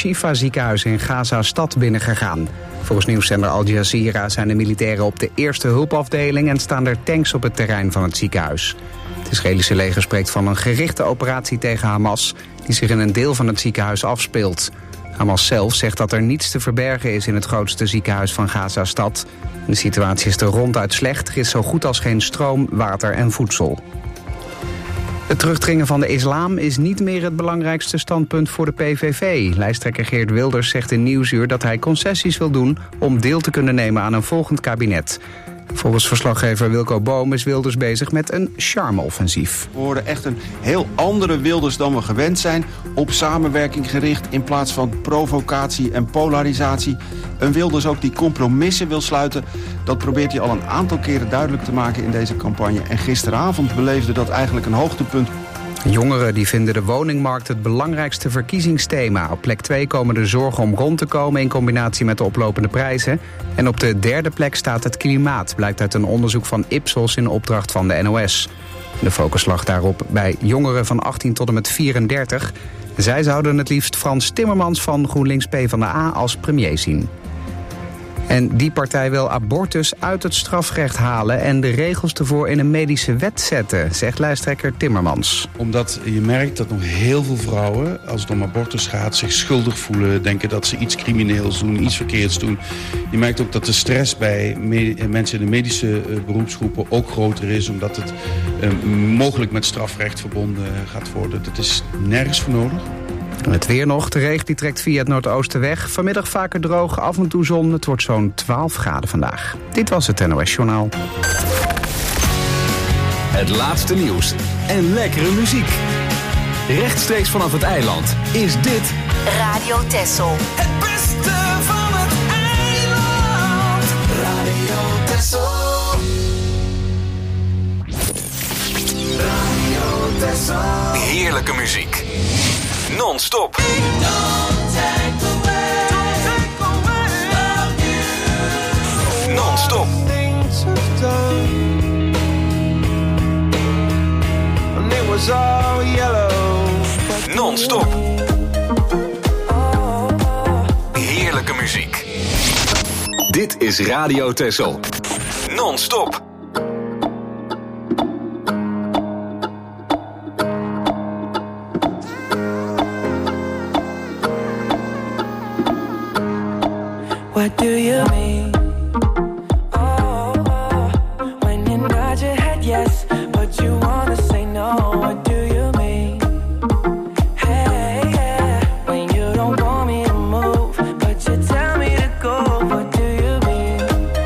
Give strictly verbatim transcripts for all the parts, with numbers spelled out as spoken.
Al-Shifa-ziekenhuis in Gaza-stad binnengegaan. Volgens nieuwszender Al Jazeera zijn de militairen op de eerste hulpafdeling en staan er tanks op het terrein van het ziekenhuis. Het Israëlische leger spreekt van een gerichte operatie tegen Hamas die zich in een deel van het ziekenhuis afspeelt. Hamas zelf zegt dat er niets te verbergen is in het grootste ziekenhuis van Gaza-stad. De situatie is er ronduit slecht. Er is zo goed als geen stroom, water en voedsel. Het terugdringen van de islam is niet meer het belangrijkste standpunt voor de P V V. Lijsttrekker Geert Wilders zegt in Nieuwsuur dat hij concessies wil doen om deel te kunnen nemen aan een volgend kabinet. Volgens verslaggever Wilco Boom is Wilders bezig met een charme-offensief. We horen echt een heel andere Wilders dan we gewend zijn. Op samenwerking gericht in plaats van provocatie en polarisatie. Een Wilders ook die compromissen wil sluiten. Dat probeert hij al een aantal keren duidelijk te maken in deze campagne. En gisteravond beleefde dat eigenlijk een hoogtepunt. Jongeren die vinden de woningmarkt het belangrijkste verkiezingsthema. Op plek twee komen de zorgen om rond te komen in combinatie met de oplopende prijzen. En op de derde plek staat het klimaat, blijkt uit een onderzoek van Ipsos in opdracht van de N O S. De focus lag daarop bij jongeren van achttien tot en met vierendertig. Zij zouden het liefst Frans Timmermans van GroenLinks PvdA als premier zien. En die partij wil abortus uit het strafrecht halen en de regels ervoor in een medische wet zetten, zegt lijsttrekker Timmermans. Omdat je merkt dat nog heel veel vrouwen, als het om abortus gaat, zich schuldig voelen, denken dat ze iets crimineels doen, iets verkeerds doen. Je merkt ook dat de stress bij me- mensen in de medische uh, beroepsgroepen ook groter is, omdat het uh, mogelijk met strafrecht verbonden gaat worden. Dat is nergens voor nodig. Het weer nog. De regen die trekt via het noordoosten weg. Vanmiddag vaker droog, af en toe zon. Het wordt zo'n twaalf graden vandaag. Dit was het N O S Journaal. Het laatste nieuws en lekkere muziek. Rechtstreeks vanaf het eiland is dit Radio Texel. Het beste van het eiland. Radio Texel. Radio Texel. heerlijke muziek. Non-stop. Non-stop. Non-stop. Heerlijke muziek. Dit is Radio Texel. Non-stop. What do you mean? Oh, oh, when you nod your head yes, but you wanna say no. What do you mean? Hey, yeah, when you don't want me to move, but you tell me to go. What do you mean?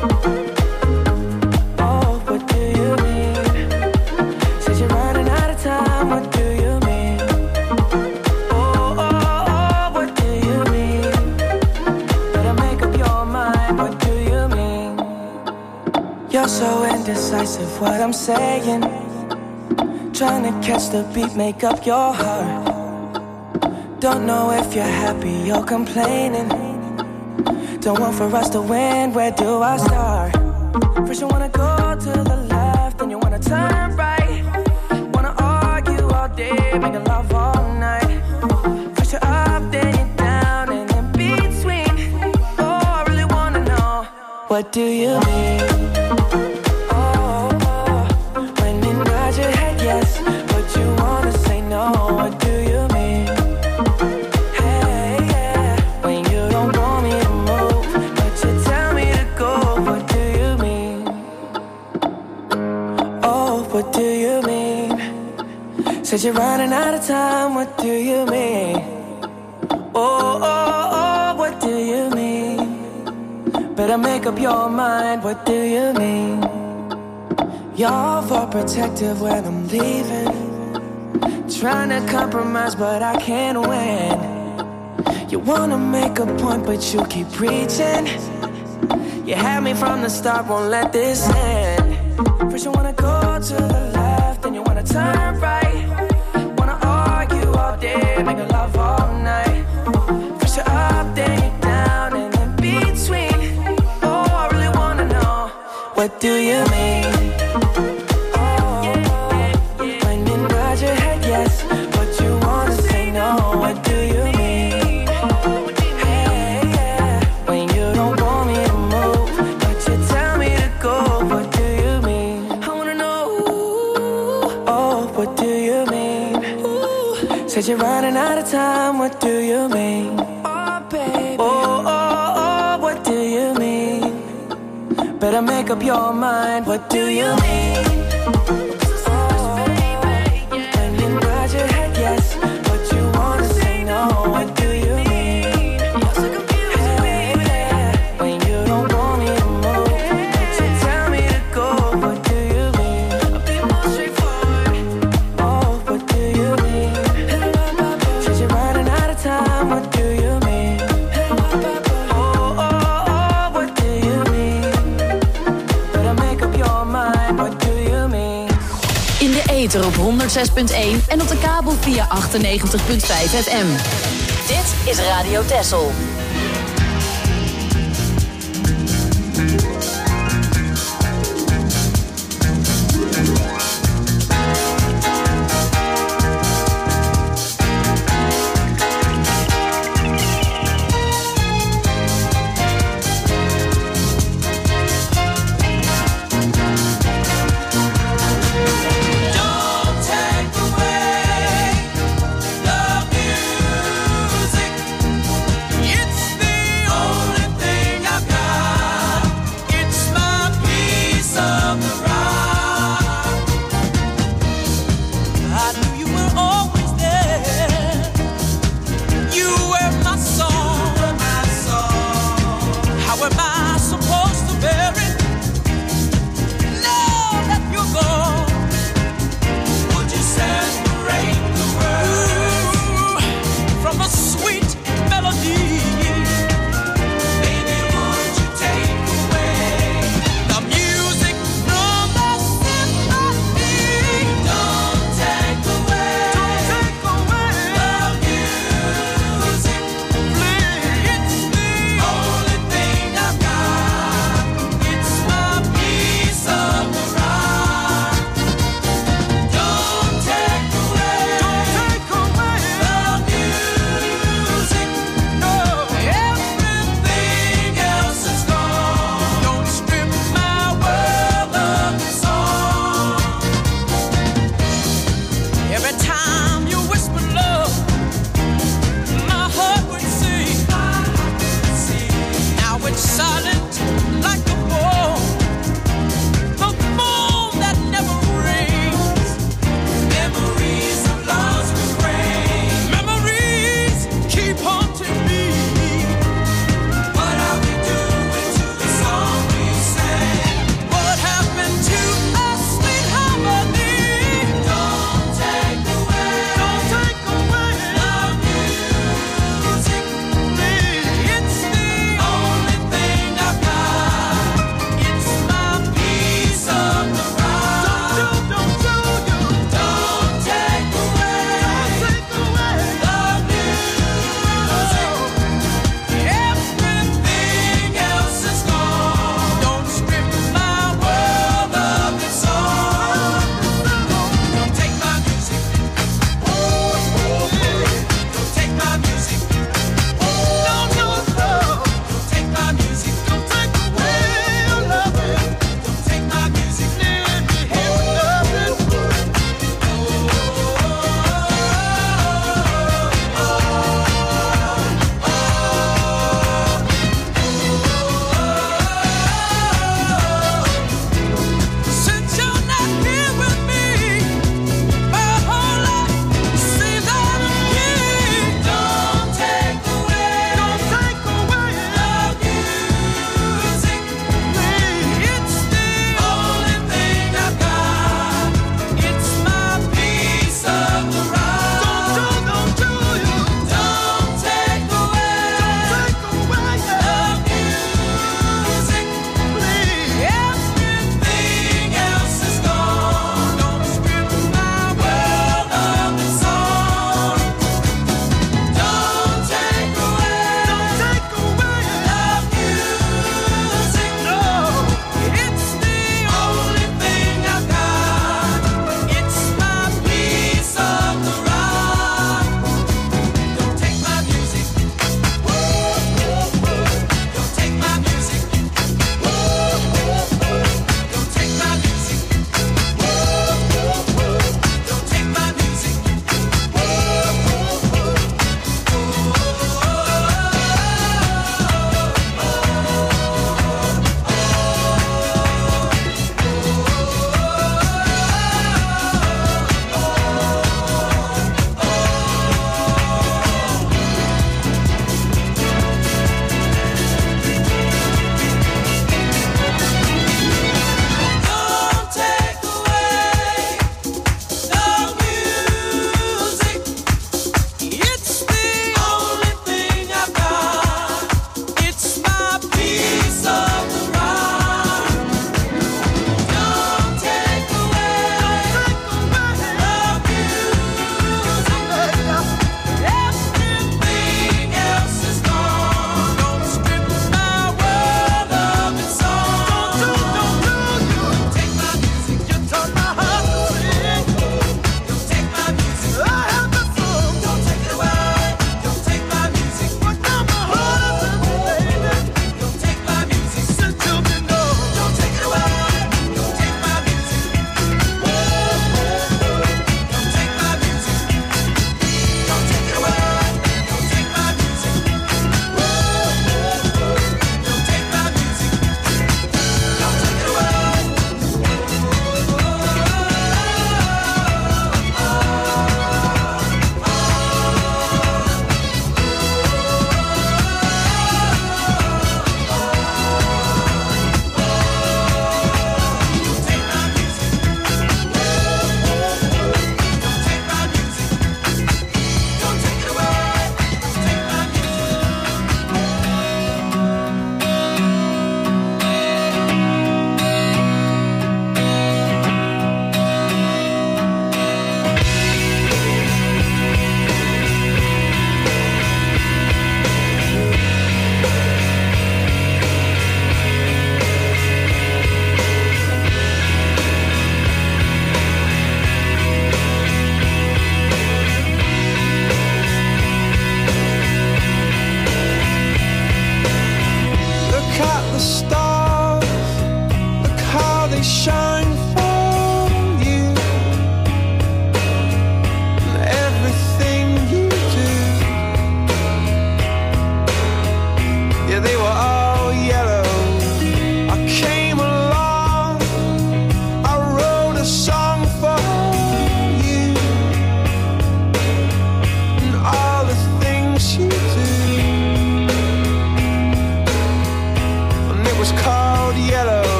Oh, what do you mean? Said you're running out of time. What do you mean? Oh, oh, oh, what do you mean? Better make up your mind. What do you mean? You're so indecisive. What I'm saying. Trying to catch the beat, make up your heart. Don't know if you're happy or complaining. Don't want for us to win, where do I start? First you wanna go to the left, then you wanna turn right. Wanna argue all day, making love all night. First you're up, then you're down, and in between. Oh, I really wanna know, what do you mean? What do you mean? Hey, yeah, when you don't want me to move, but you tell me to go. What do you mean? Oh, what do you mean? Said you're running out of time. What do you mean? Oh, oh, oh, what do you mean? Better make up your mind. What do you mean? You're overprotective when I'm leaving. Trying to compromise, but I can't win. You wanna make a point, but you keep preaching. You had me from the start, won't let this end. First you wanna go to the left, then you wanna turn right. Wanna argue all day, make love all night. First you're up, then you're down, and in between. Oh, I really wanna know, what do you mean? Yes, but you wanna say no. What do you mean? Said you're running out of time, what do you mean? Oh, baby. Oh, oh, oh, what do you mean? Better make up your mind, what do you mean? Oh, when you nod your head yes, but you wanna say no, what do you mean? You're so confused, baby. When you don't want me to move, but you tell me to go, what do you mean? I'll be more straightforward. Oh, what do you mean? Said you're running out of time, what do you mean? Oh, oh, oh, what do you mean? Better make up your mind, what do you mean? In de ether op honderd zes punt één en op de kabel via achtennegentig punt vijf F M. Dit is Radio Texel. Don't take away the music. It's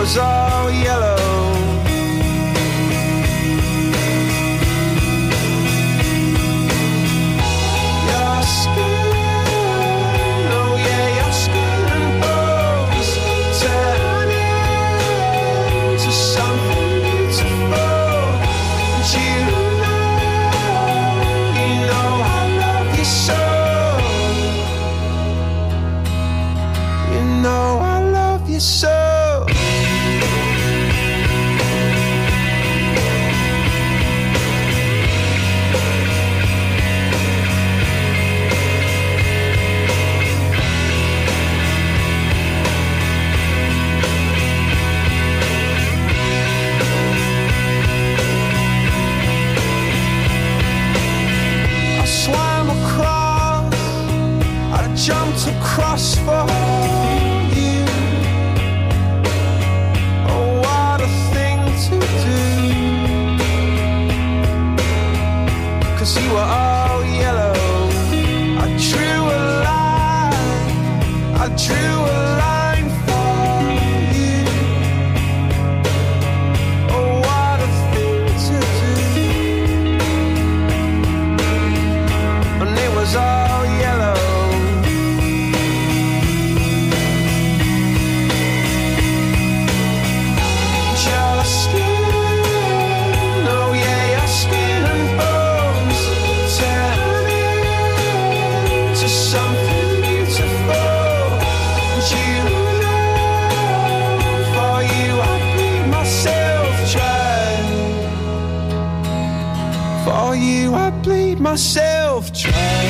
was all yellow. Your skin, oh yeah, your skin and bones turn into something beautiful. And you know, you know I love you so. You know I love you so. Jumped across for you. Oh, what a thing to do. 'Cause you were all yellow. I drew a line, I drew a line for you. Oh, what a thing to do. And it was all yellow. For you I bleed myself dry.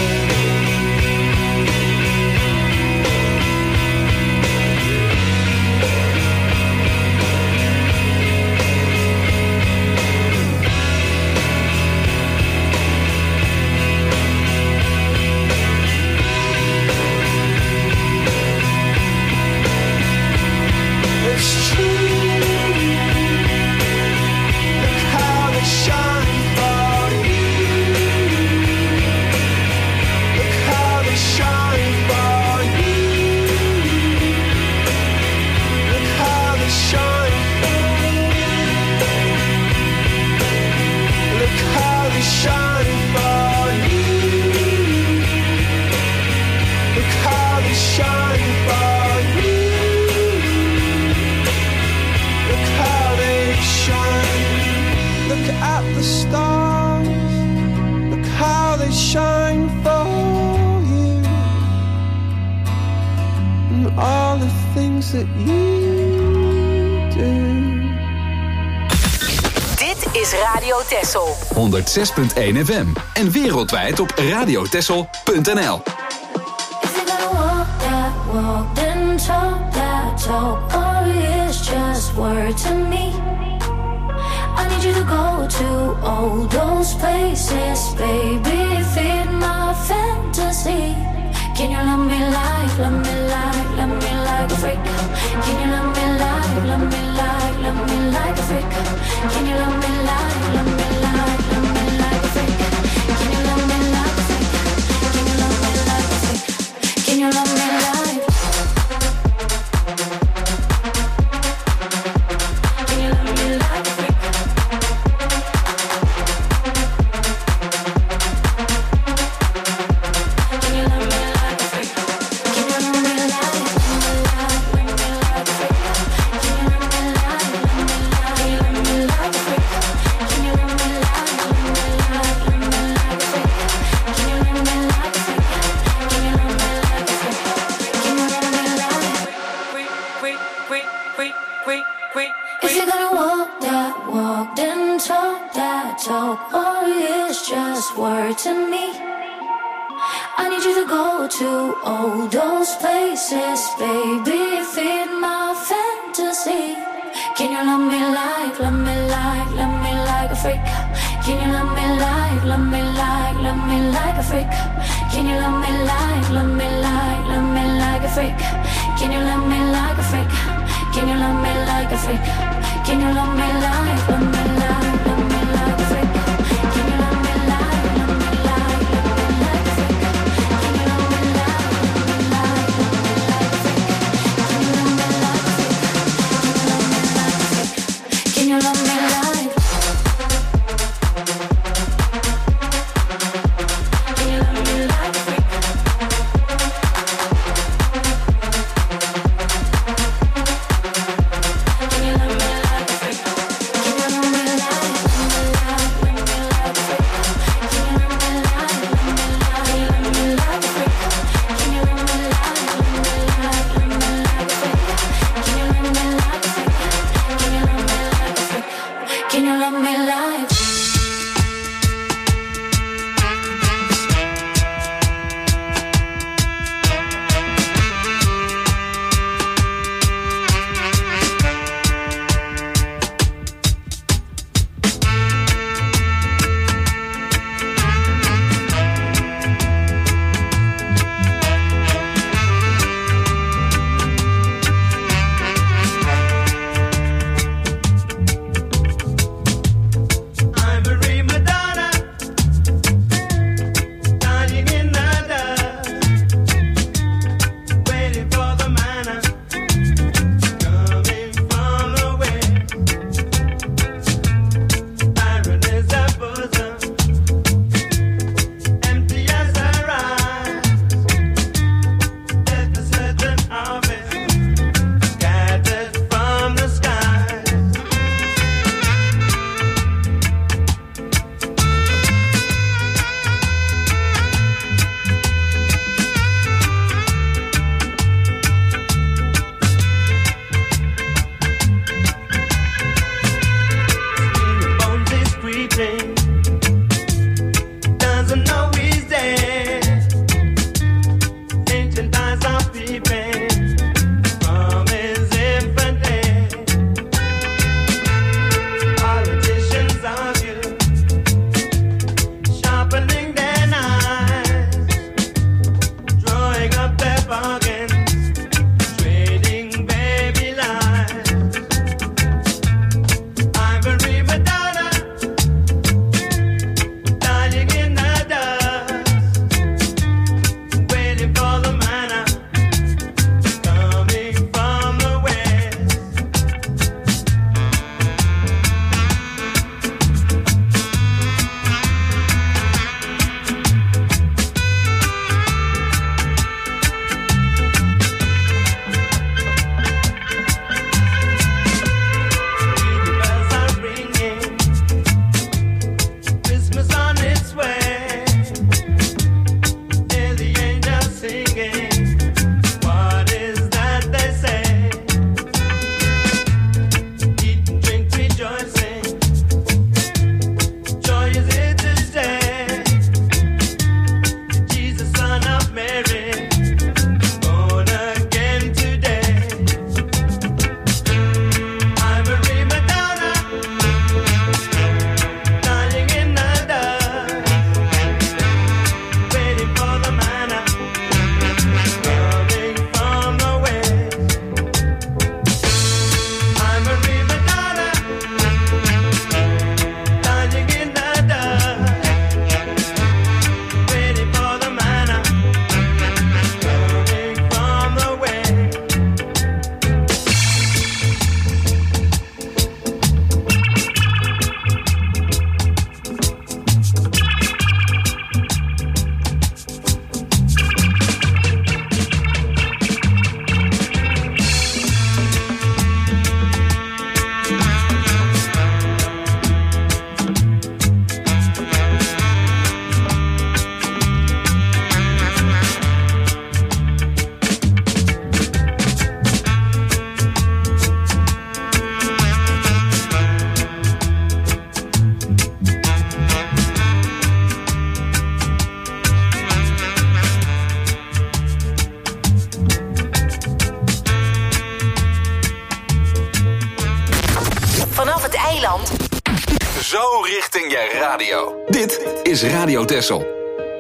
That you do. Dit is Radio Texel. honderdzes punt één F M en wereldwijd op radiotexel punt n l. If you're gonna walk that walk, then talk that talk, or it's just word to me. I need you to go to all those places, baby, feed my fantasy. Can you love me like, love me like, love me like a freak? Can you love me like, love me like, love me like a freak? Can you love me like, love me like, love me like a freak? Can you love me like a freak? Can you love me like a freak? Can you love me like? Can you love me like a freak? Can you love me like a freak? Can you love me like, love me like a freak? Can you love me like, love me like, can you love me like a freak? Can you love me like, love me like, love me like a freak? Can you love me like a freak? Can you love me like a freak? Can you love me like freak, freak, freak, freak, freak, freak? If you're gonna walk that walk, then talk that talk, or it's just word to me. I need you to go to all those places, baby, feed my fantasy. Can you love me like, love me like, love me like a freak? Can you love me like, love me like, love me like a freak? Can you love me like, love me like, love me like a freak? Can you love me like a freak? Can you love me like a freak? Can you love me like, love me like, love me like a freak? Can you love me like, love me like, love me like a freak? Can you love me like, love me like, love me like a freak? Can you love me like a freak? Can you love me like zo richting je radio. Dit is Radio Texel.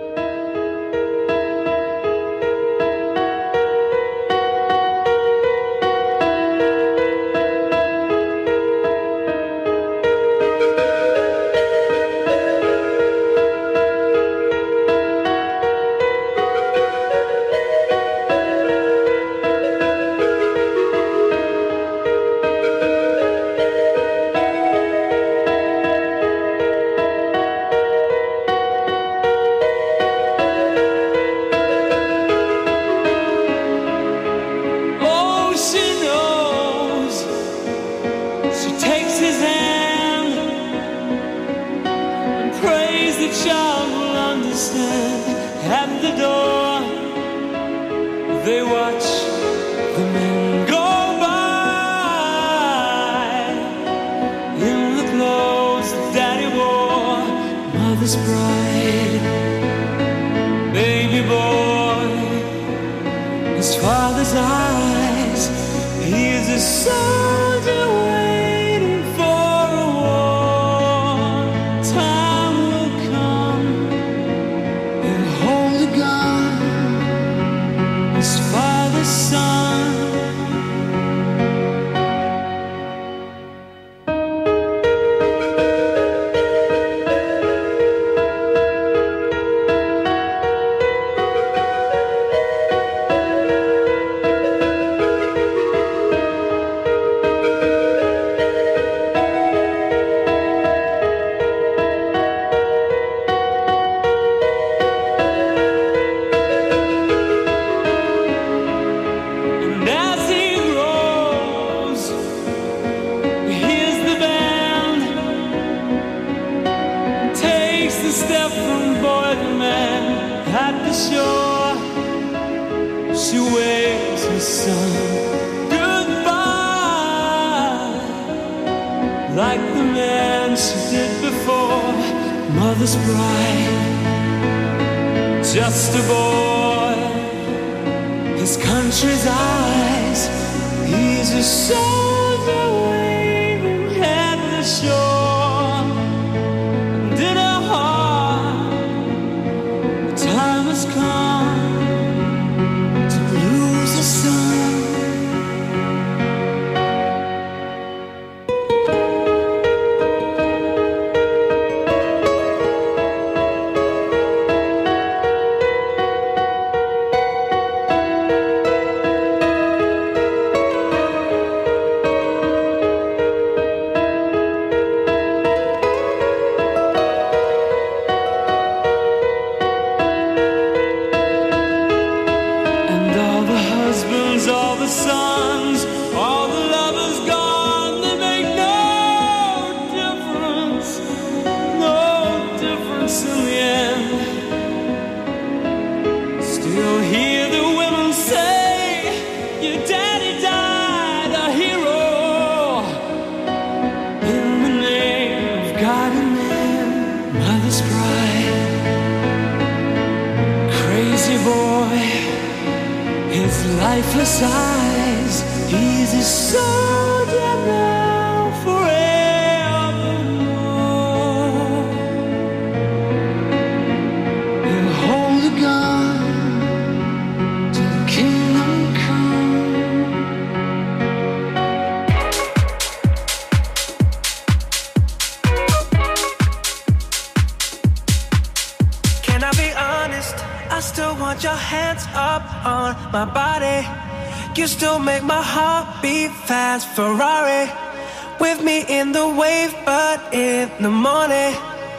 Ferrari with me in the wave, but in the morning,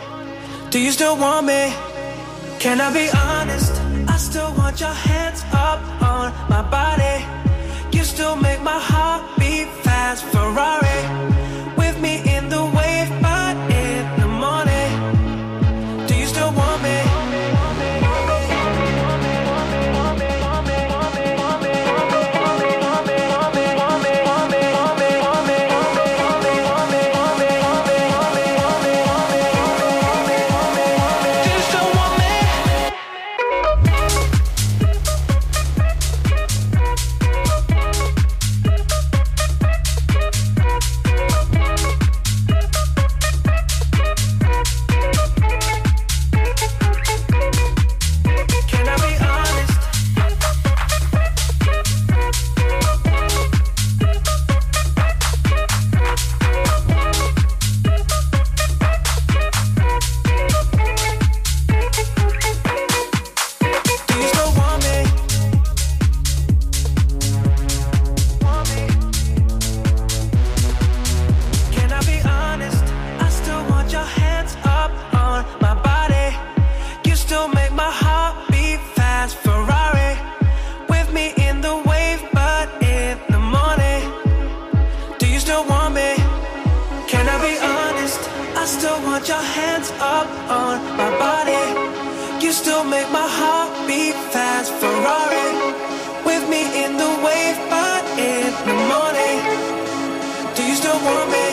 do you still want me? Can I be honest? I still want your hands up on my body. You still make my heart beat fast. Ferrari with me in the wave, but in the morning, do you still want me? want your hands up on my body. You still make my heart beat fast. Ferrari with me in the wave, but in the morning. Do you still want me?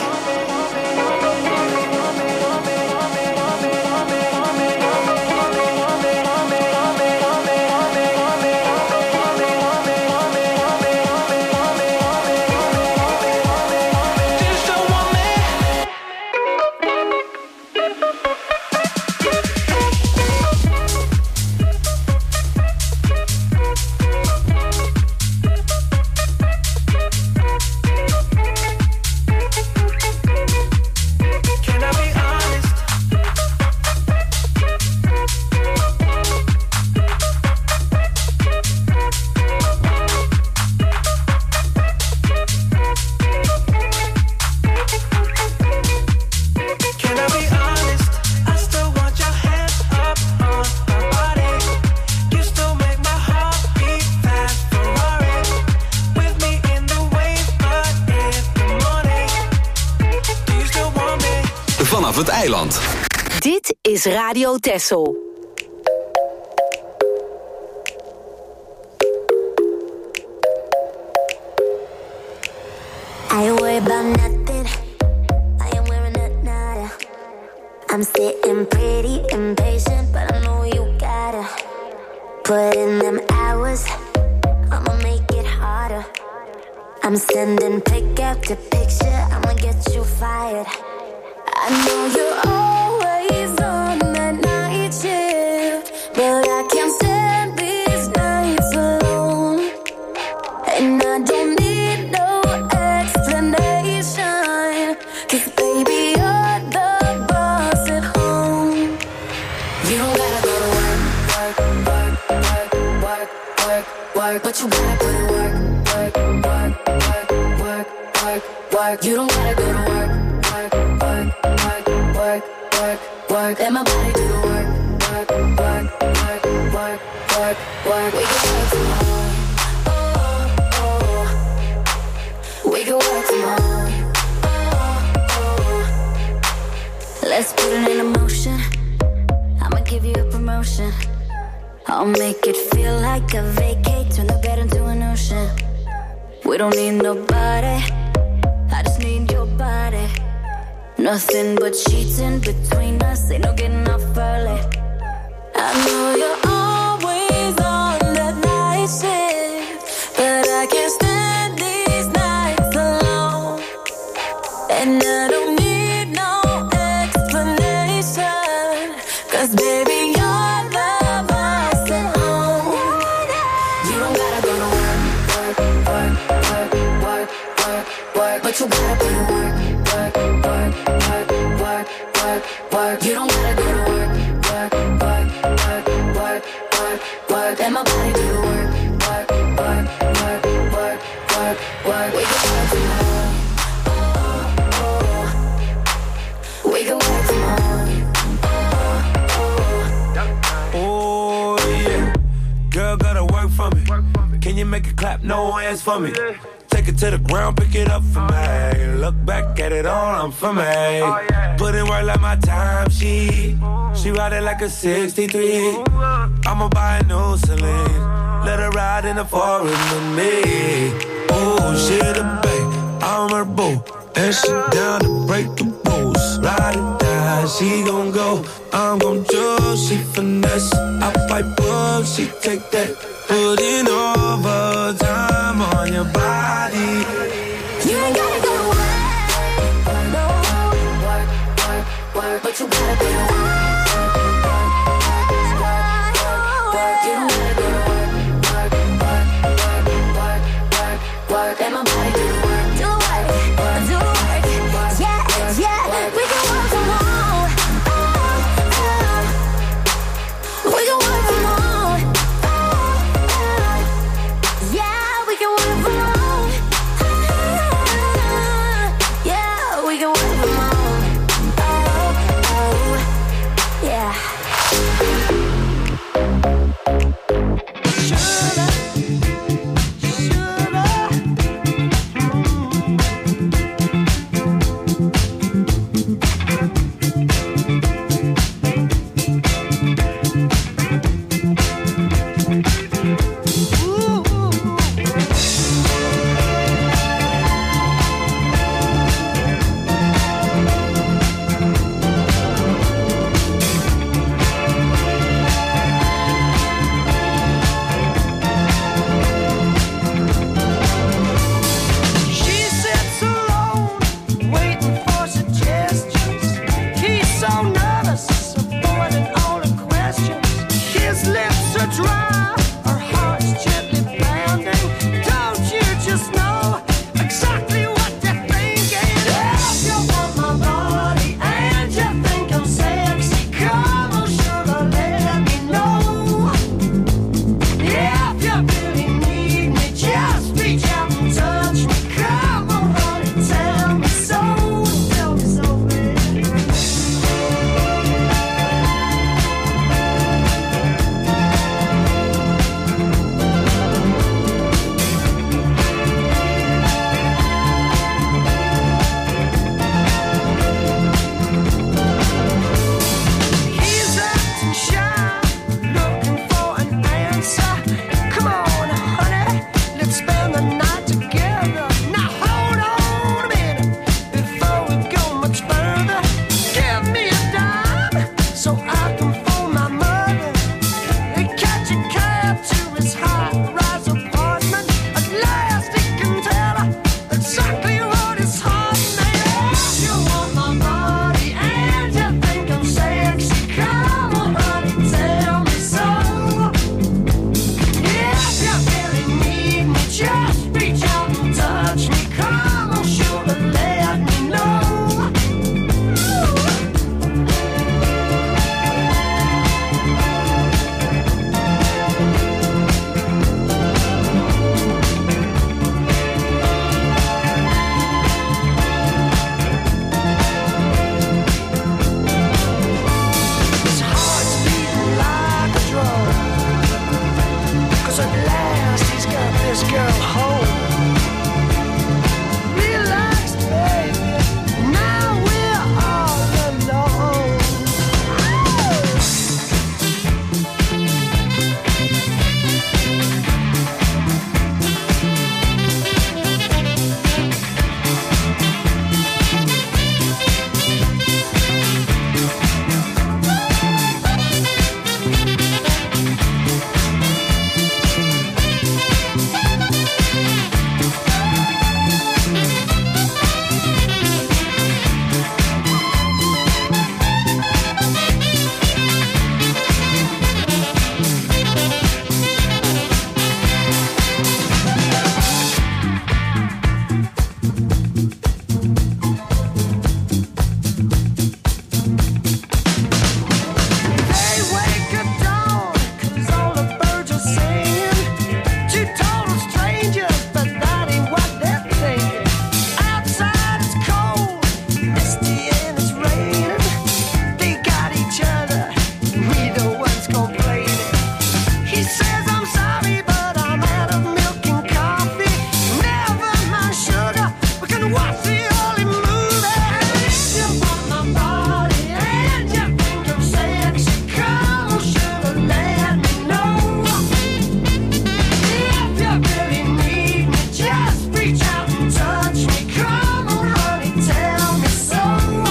Vanaf het eiland. Dit is Radio Texel. I ain't worried about nothing. I ain't wearing a nada. I'm sitting pretty impatient, but I know you gotta put in them hours. I'ma make it harder. I'm sending pick after picture. I'ma get you fired. I know you're always on that night shift, but I can't stand these nights alone. And I don't need no explanation, 'cause baby, you're the boss at home. You don't gotta go to work, work, work, work, work, work, work, but you gotta put in work, work, work, work, work, work, work. You don't gotta go to work, work, work, work, work, work, work. Let my body do the work, work, work, work, work, work, work. We can work from home, oh, oh. We can work from home, oh, oh. Let's put it in motion. I'ma give you a promotion. I'll make it feel like a vacate. Turn the bed into an ocean. We don't need nobody. I just need your body. Nothing but sheets in between us. Ain't no getting off early. I know you're always on that night shift, but I can't stand these nights alone. And I don't need no explanation, 'cause baby, you're the boss at home. You don't gotta go to work, work, work, work, work, work, work, but you gotta put in work, work, work, work, work, work, work. You don't gotta go to work, work, work, work, work, work, work. Let my body do the work, work, work, work, work, work, work. We can work from home, oh, oh. We can work from home, oh, oh. Oh yeah, girl gotta work for me. Can you make it clap? No hands for me. Take it to the ground, pick it up for me. Look back at it all, I'm for me. Put in work like my time sheet. She ride it like a sixty-three. I'ma buy a new Celine. Let her ride in the forest with me. Oh, she the babe, I'm her boo. And she down to break the rules. Ride it down, she gon' go. I'm gon' choose, she finesse. I fight book, she take that. Putting overtime on your body. You ain't gotta go to work, no. Work, work, work, but you gotta go to work, work, work, work, work, work. You don't gotta go to work, work, work, work, work, work, work. Let my body do the work, do the work, do the work. Yeah, yeah, we can work from home. Oh, oh. We can work from home. Oh, oh. Yeah, we can work from home. Yeah, we can work from home. Oh, oh, yeah. Sugar, sugar, home. Relax, baby. Now we're all alone. They wake at dawn, 'cause all the birds are singing. Two total strangers, but that ain't what they're thinking. Outside it's cold, misty and it's raining. They got each other, we the ones complaining. He says, I'm sorry, but I'm out of milk and coffee. Never mind sugar, we can watch the early movie. If you want my body and you think I'm sexy, come on, sugar, let me know. If you really need me, just reach out and touch me. Come on, honey, tell me so.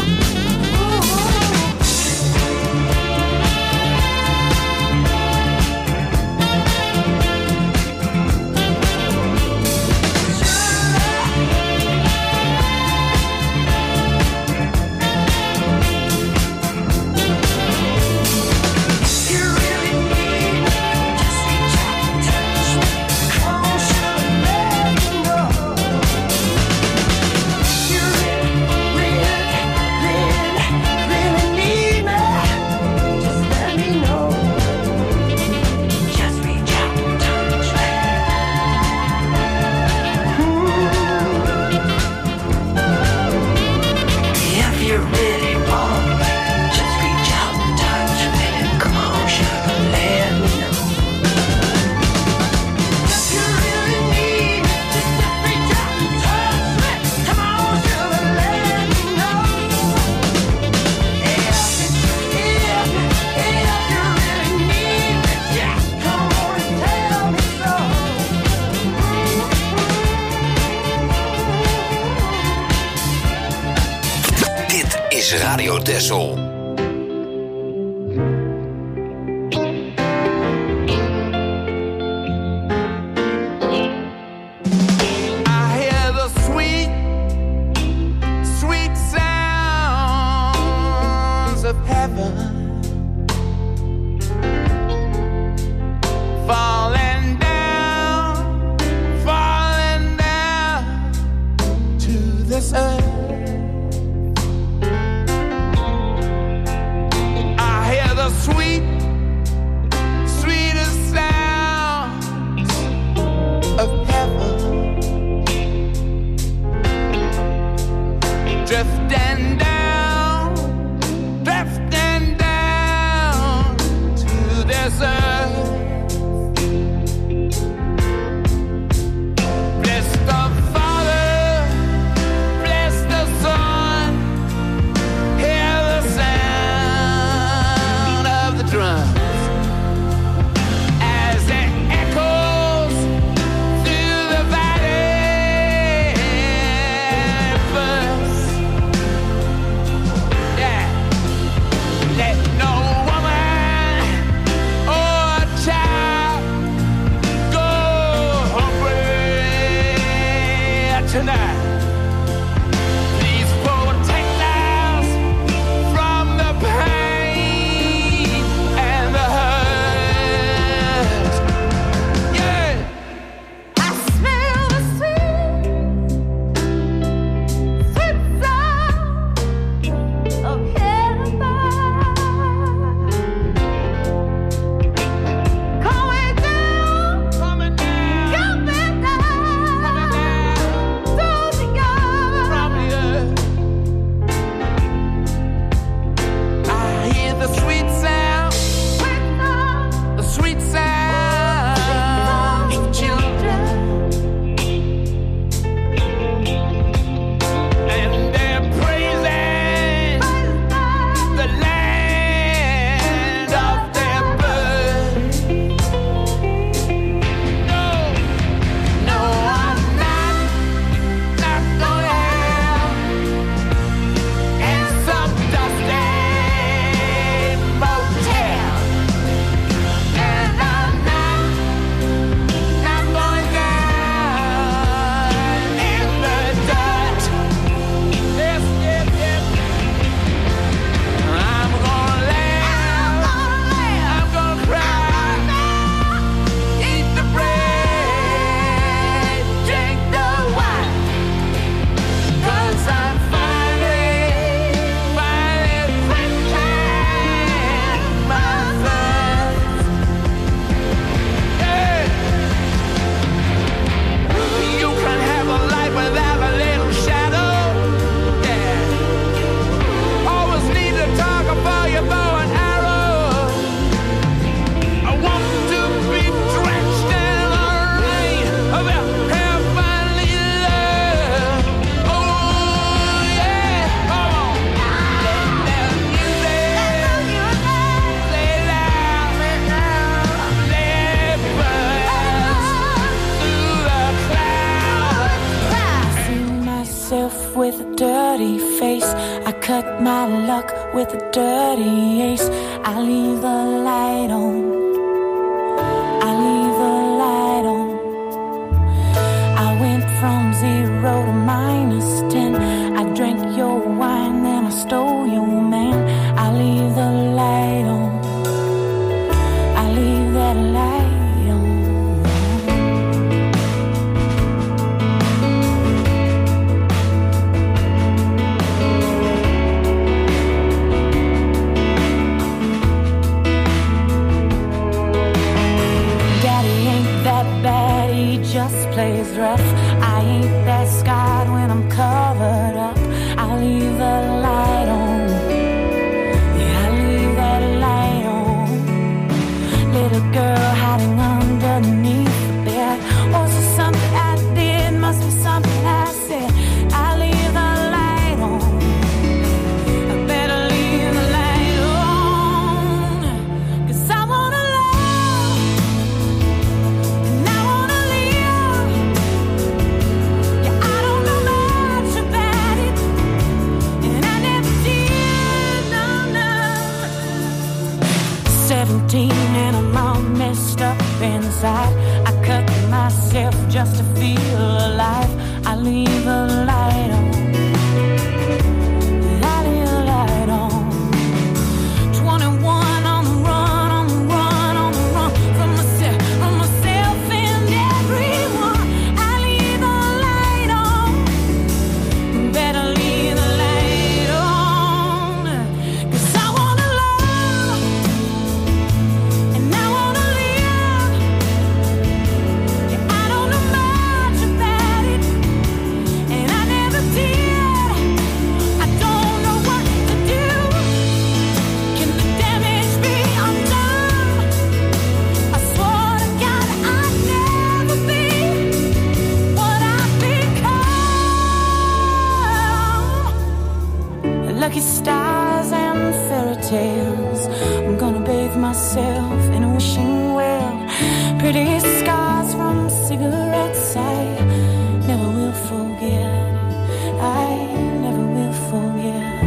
You really need me, just reach out and touch me. Come on, sugar, let me know. You really, really, really, really need me, just let me know. Just reach out and touch me. If you really want me, just reach out and touch me. Come on, sugar, let me know. If you really need me, just reach out and touch me. Come on, sugar, let me know. If, if, if you really need me, just come on and tell me so. Dit is Radio Texel. I hear the sweet, sweet sounds of heaven falling down, falling down to this earth. cut my luck with a dirty ace. I leave the light on. I leave the light on. I went from zero to minus ten. I drank your wine, then I stole your man. I leave the light on. I leave that light on. Daddy ain't that bad, he just plays rough. I ain't that scarred when I'm covered up. I leave the light on. Yeah, I leave that light on. Little girl hiding underneath the bed. Was it something I did? Must be something I said. I leave the light on. I better leave the light on. 'Cause I wanna love and I wanna live. Yeah, I don't know much about it, and I never did, no, no. Seventeen and I'm all messed up inside. I cut myself just to feel alive. I leave the light on. I leave the light on. Twenty-one on the run, on the run, on the run from myself, from myself and everyone. I leave the light on. Better leave the light on. 'Cause I wanna love and I wanna live. Yeah, I don't know much about it, and I never did. I don't know what to do. Can the damage be undone? I swore to God I'd never be what I've become. Lucky stars and fairy tales. I'm gonna bathe myself in a wishing well. Pretty scars from cigarettes I never will forget. I never will forget.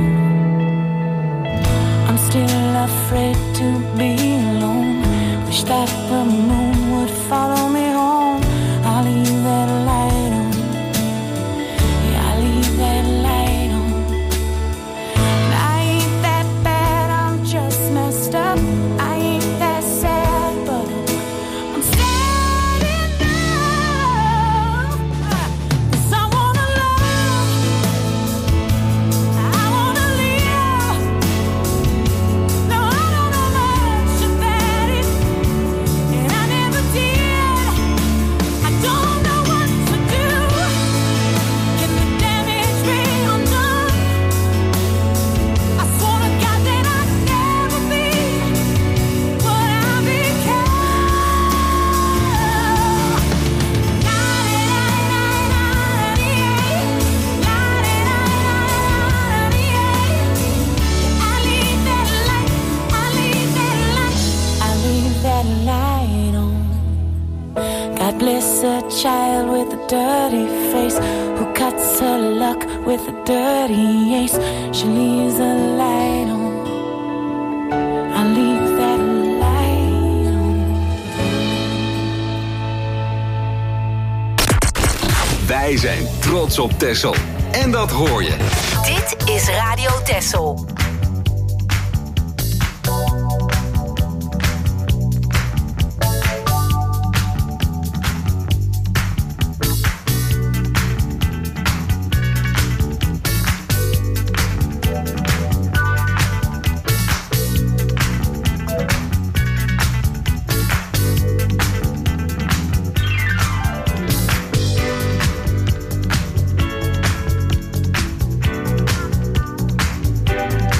I'm still afraid to be alone. Wish that the moon would follow me home. I'll leave that light on. Yeah, I'll leave that light on. And I ain't that bad, I'm just messed up. I ain't that sad, but I'm sad enough. 'Cause I wanna love, I wanna live. No, I don't know much about it, and I never did. I don't know what to do. Can the damage be undone? I swore to God that I'd never be what I become. I leave that light, I leave that light, I leave that light on. God bless a child with a dirty face who cuts her luck with a dirty ace. She leaves a light on. I leave that light on. Wij zijn trots op Texel. En dat hoor je. Dit is Radio Texel. I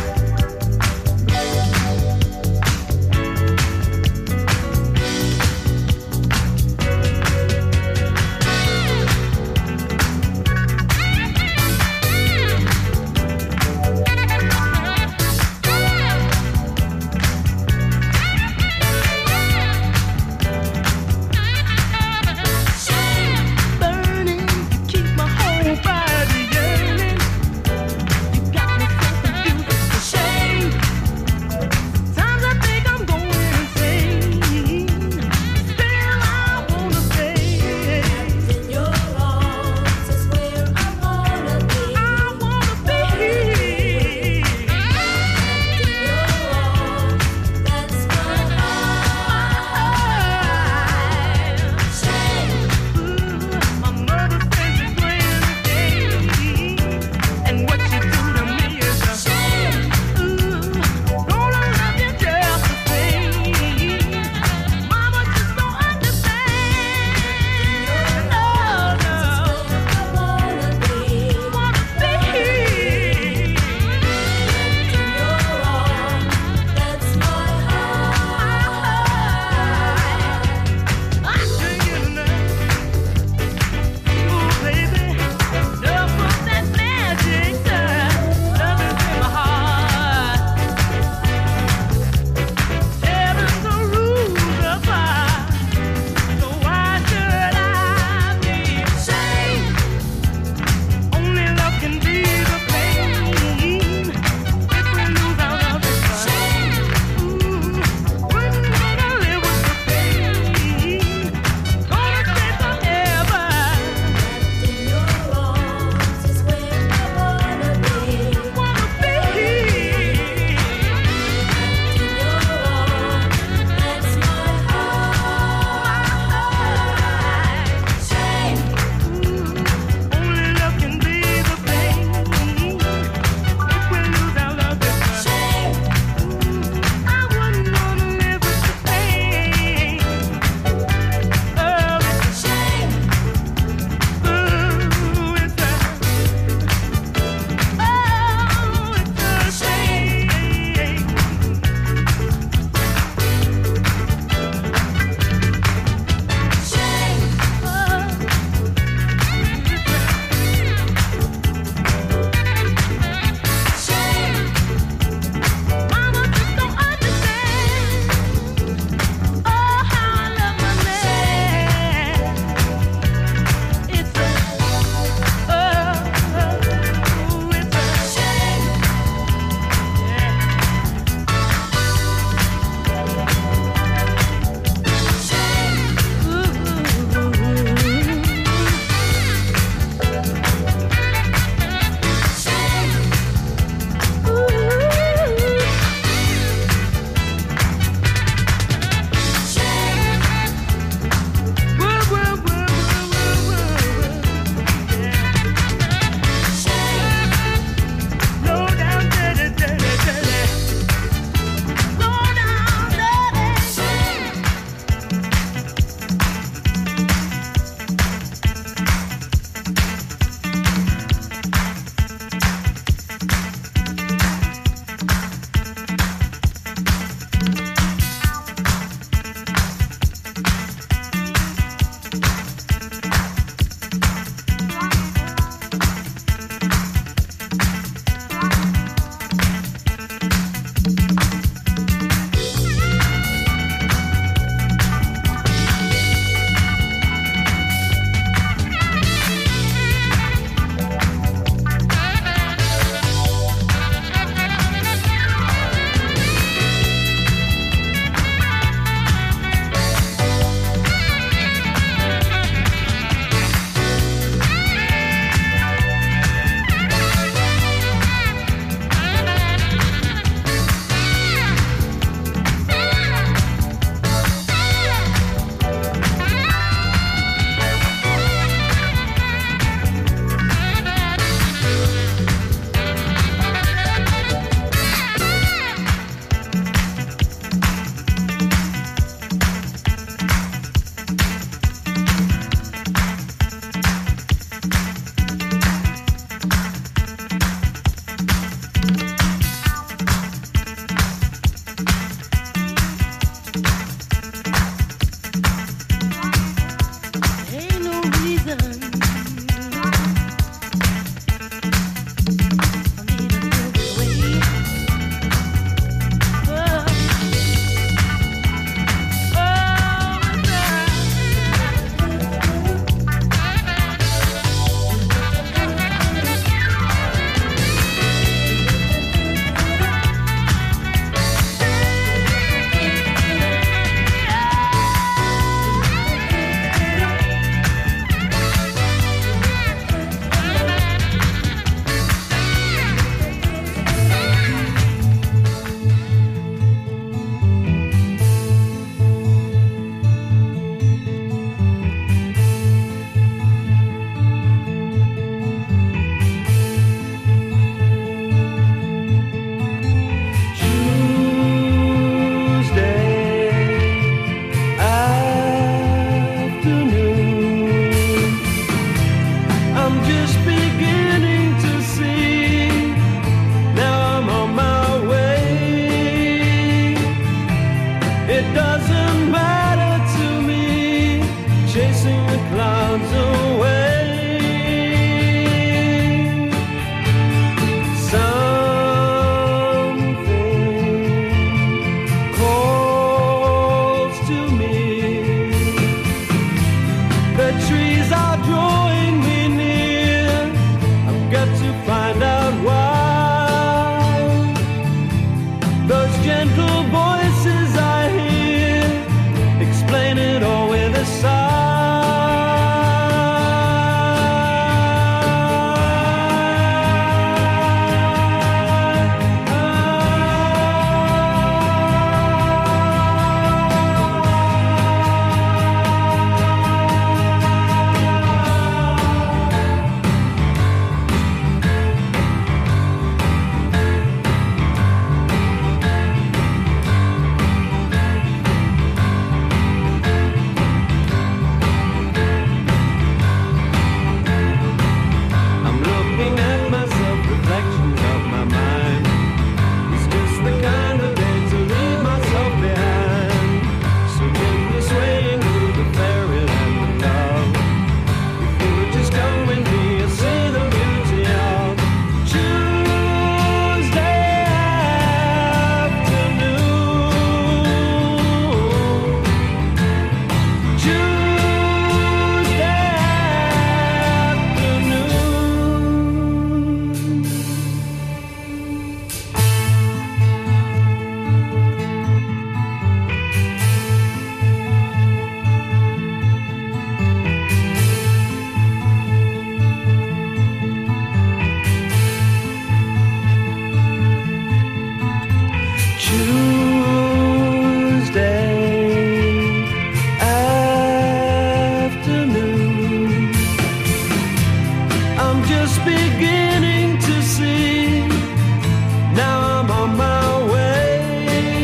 just beginning to see. Now I'm on my way.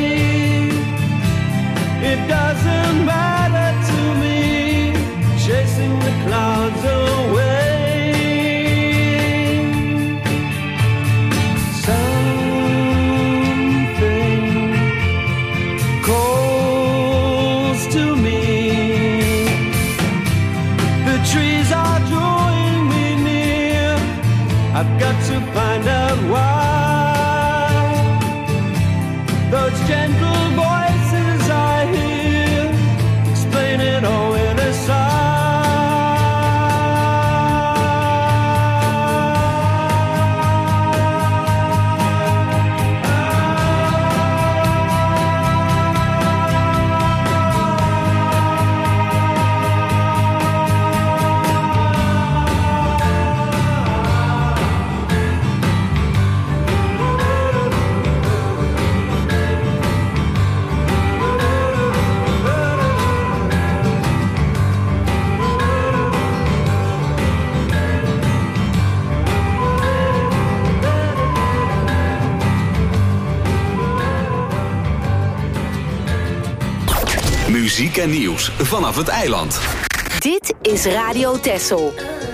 It doesn't matter to me, chasing the clouds away. I've got to find out why. Those gentle voices I hear explain it all in a Muziek en nieuws vanaf het eiland. Dit is Radio Texel.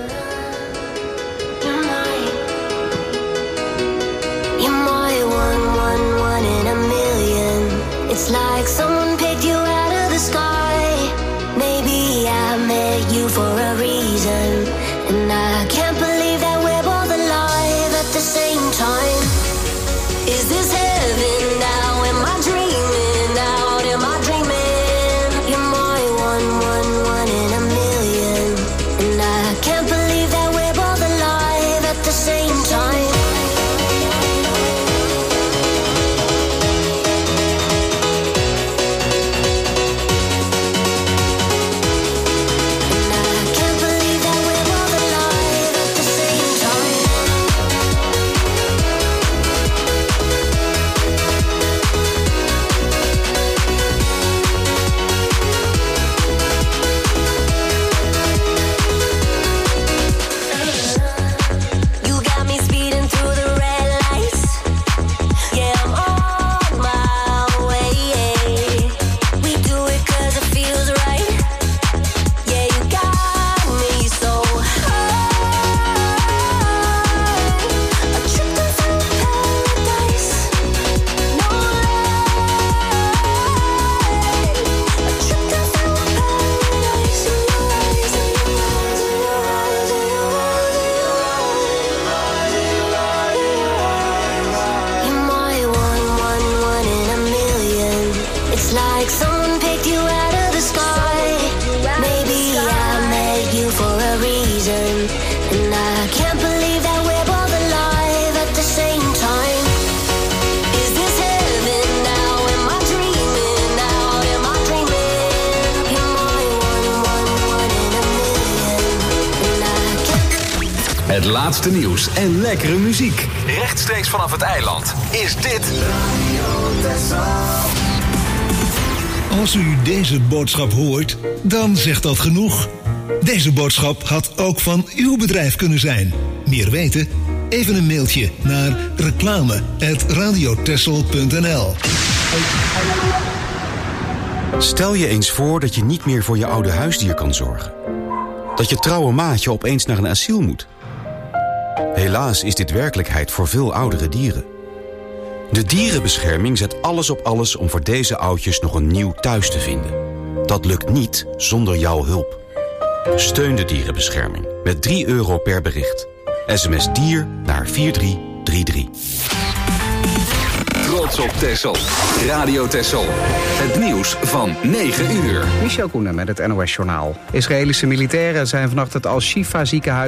It's like someone picked you out of the sky. Maybe I met you for a reason, and I can't believe that we're both alive at the same time. Is this heaven now? Am I dreaming out? Am I dreaming? You're my one, one, one in a million, and I can't believe that we're both alive at the same time. Het laatste nieuws en lekkere muziek. Rechtstreeks vanaf het eiland is dit... Als u deze boodschap hoort, dan zegt dat genoeg. Deze boodschap had ook van uw bedrijf kunnen zijn. Meer weten? Even een mailtje naar reclame at radiotessel punt n l. Stel je eens voor dat je niet meer voor je oude huisdier kan zorgen. Dat je trouwe maatje opeens naar een asiel moet. Helaas is dit werkelijkheid voor veel oudere dieren. De dierenbescherming zet alles op alles om voor deze oudjes nog een nieuw thuis te vinden. Dat lukt niet zonder jouw hulp. Steun de dierenbescherming met drie euro per bericht. S M S dier naar vier drie drie drie. Trots op Texel. Radio Texel. Het nieuws van negen uur. Michel Koenen met het N O S-journaal. Israëlische militairen zijn vannacht het Al-Shifa ziekenhuis